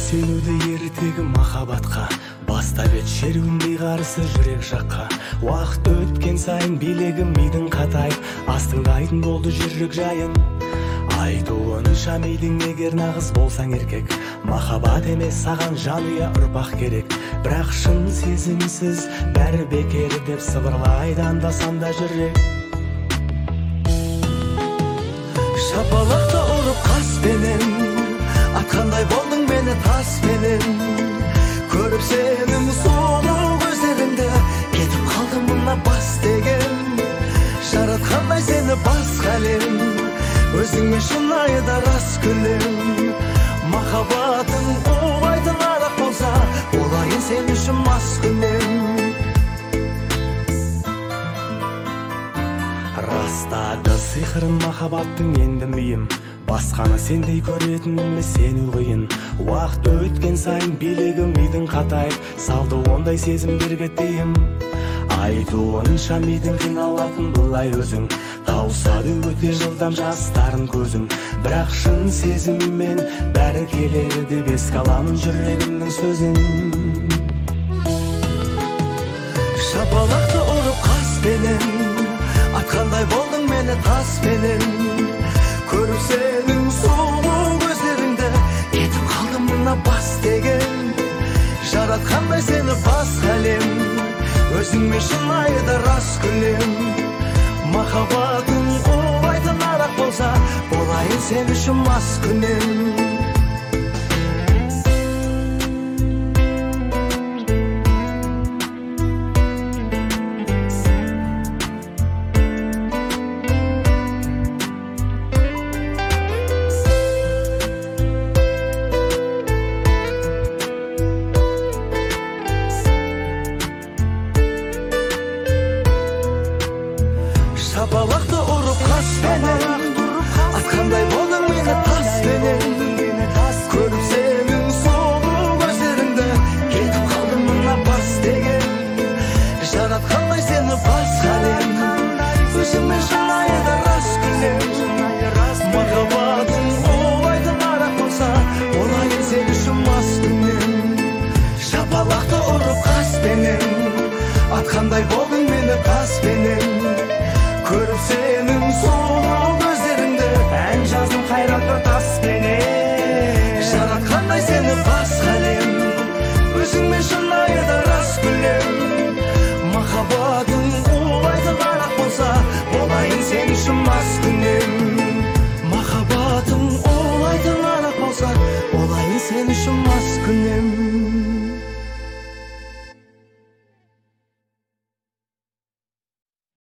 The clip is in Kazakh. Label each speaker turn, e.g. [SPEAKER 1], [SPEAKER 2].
[SPEAKER 1] сүйсенуді ертегі махаббатқа, бастап ет шеруіндей қарысы жүрек жаққа. Уақыт өткен сайын билегім мидың қатайып, астыңдайтын болды жүрек жайын. Айтуынша мидың егер нағыз болсаң еркек, махаббат емес саған жанұя ұрпақ керек. Бірақ шын сезімсіз бәрі бекер деп сыбырлайды анда-санда жүрек. Шапалақты ұрып қаспенен, атқандай болдың мені таспенен. Көріп сенің сұлу көздеріңді, кетіп қалдым мына бас деген. Жаратқандай сені басқа әлем, өзіңе шынайы да рас күлем. Махаббатың оңайтын арақ болса, болайын сен үшін мас күнем. Растады сиқырын махаббаттың енді миым, басқаны сендей көретін емес сену қиын. Уақыт өткен сайын билегім мидың қатайып, салды ондай сезімдерге тыйым. Айтуынша мидың қиналатын бұлай өзің, тауысады өте жылдам жастарын көзің. Бірақ шын сезіммен бәрі келеді деп еске аламын жүрегімнің сөзін. Шапалақты ұрып қаспенен, атқандай болдың мені таспенен. Көріп сенің сұлу көздеріңді, кетіп қалдым мына бас деген. Жаратқандай сені басқа әлем, өзіңмен шынайы да рас күлем. Махаббатың оңайтын арақ болса, болайын сен үшін мас күнем. Шапалақты ұрып қаспенен, атқандай болдың мені таспенен. Көріп сенің сұлу көздеріңді, кетіп қалдым мына бас деген. Жаратқандай сені басқа әлем, өзіңмен шынайы да рас күлем. Махаббатың оңайтын арақ болса, болайын сен үшін мас күнем. Шапалақты ұрып қаспенен, атқандай болдың мені таспенен. Көріп сенің сұлу көздеріңді, ән жаздым қайратты таспенен. Жаратқандай сені басқа әлем, өзіңмен шынайы да рас күлем. Махаббатың оңайтын арақ болса, болайын сен үшін мас күнем. Махаббатың оңайтын арақ болса, болайын сен үшін мас күнем.